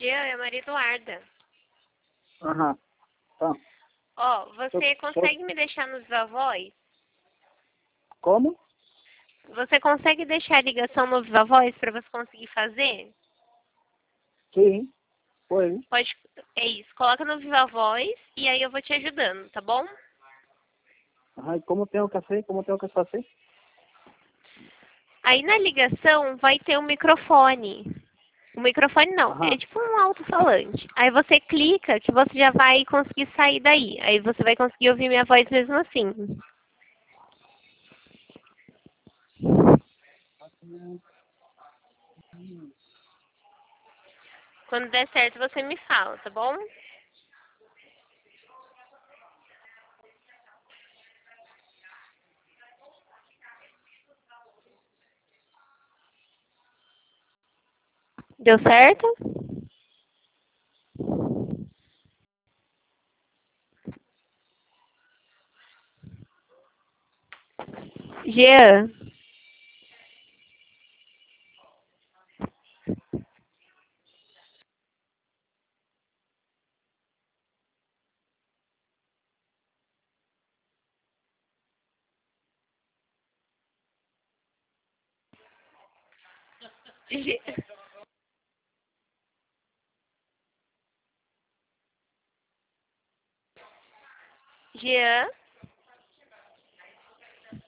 Jean, é a Maria Eduarda. Aham. Tá. Ó, você Eu- consegue me deixar no Viva Voz? Como? Você consegue deixar a ligação no Viva Voz para você conseguir fazer? Sim. Foi. Pode, é isso. Coloca no Viva Voz e aí eu vou te ajudando, tá bom? Aham. E como tenho que fazer? Como tenho que fazer? Aí na ligação vai ter um microfone. O microfone não, Aham. é tipo um alto-falante. Aí você clica que você já vai conseguir sair daí. Aí você vai conseguir ouvir minha voz mesmo assim. Quando der certo você me fala, tá bom? Deu certo? Jean, Je- Jean,